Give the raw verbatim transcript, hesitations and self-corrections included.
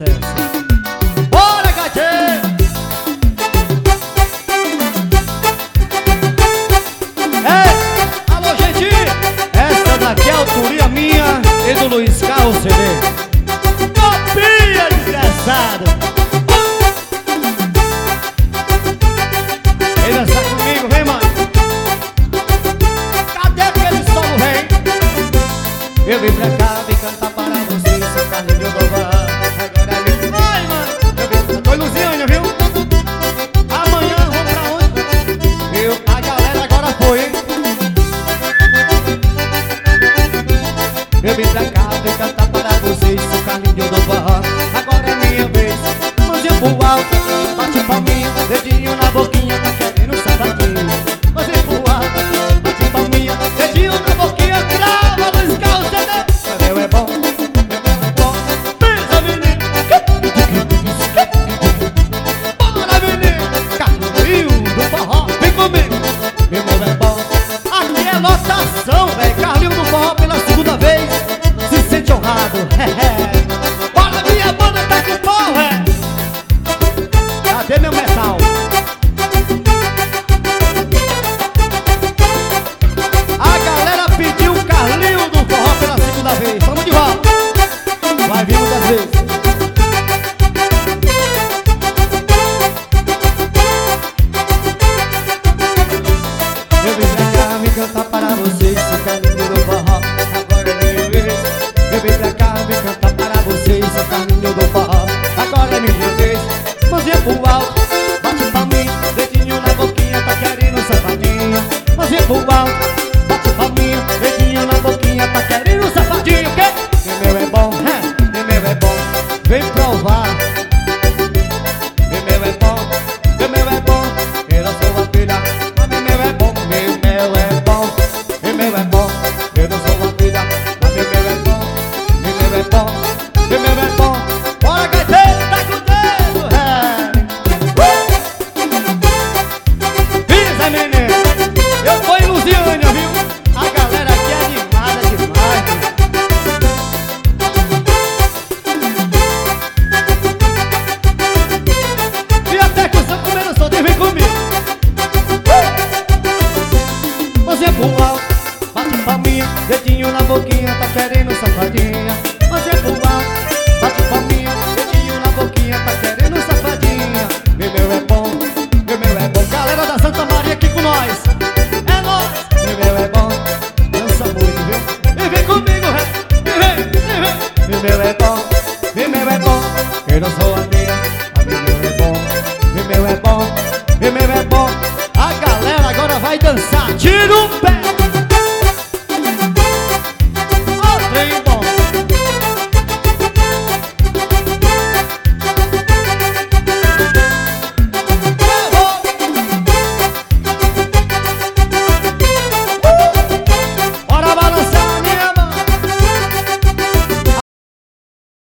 Bora, gatinho! É, alô, gente! Essa daqui é a autoria minha e do Luiz Carlos C D. Copia, desgraçado! Vem dançar comigo, vem, mãe! Cadê aquele solo, vem? Eu vim pra cá, vim cantar para vocês, seu Carlinho do Bar. Oi, Luziânia, viu? Amanhã vamos pra onde? Eu, a galera agora foi, hein? Eu vim pra cá, vim cantar para vocês, sou Carlinho do Forró. Agora é minha vez, mãozinha pro alto, bate palminha, dedinho na boquinha, tá querendo sapatinho. Mãozinha pro alto, bate palminha, dedinho na boquinha, crava Luiz Carlos C D. Meu é bom, meu é bom, pensa, menino. Meu nome é bom. Aqui é lotação, velho. Carlinho do Forró pela segunda vez. Se sente honrado. Bora, minha banda tá com pau, é. Cadê meu metal? A galera pediu o Carlinho do Forró pela segunda vez. Vamos de volta. Vai vir muitas vezes. Eu vim pra cá, vim cantar para vocês, sou Carlinho do Forró, agora é minha vez. Eu vim pra cá, vim cantar para vocês, sou Carlinho do Forró, agora é minha vez. Mãozinha pro alto, bate palminha, dedinho na boquinha, tá querendo safadinho. Mãozinha pro alto, bate palminha, dedinho na boquinha, tá querendo safadinho. O quê? Meu é bom, é, meu é bom, vem provar. Meu é bom, meu é bom, eu não sou uma filha. Meu é bom, meu mel é bom, meu mel é bom, eu não sou uma filha, mas meu mel é bom, meu mel é bom, meu mel é bom. Bora, gaiteiro, tá com o dedo, é. Uh! Pisa, menino, eu tô em Luziânia, viu? A galera aqui é animada demais. E até que o São Comendo Solto vem comigo. Mãozinha pro alto, bate palminha, dedinho na boquinha, tá querendo safadinha. Mãozinha pro alto, bate palminha, dedinho na boquinha, tá querendo safadinha. Meu mel é bom, meu mel é bom. Galera da Santa Maria aqui com nós. É nóis. Meu mel é bom, dança muito, viu? E vem comigo, e vem, e vem. Meu mel é bom, meu mel é bom, eu não sou a minha, a meu mel é bom, meu mel é bom, meu mel é bom. A galera agora vai dançar, tira o pé.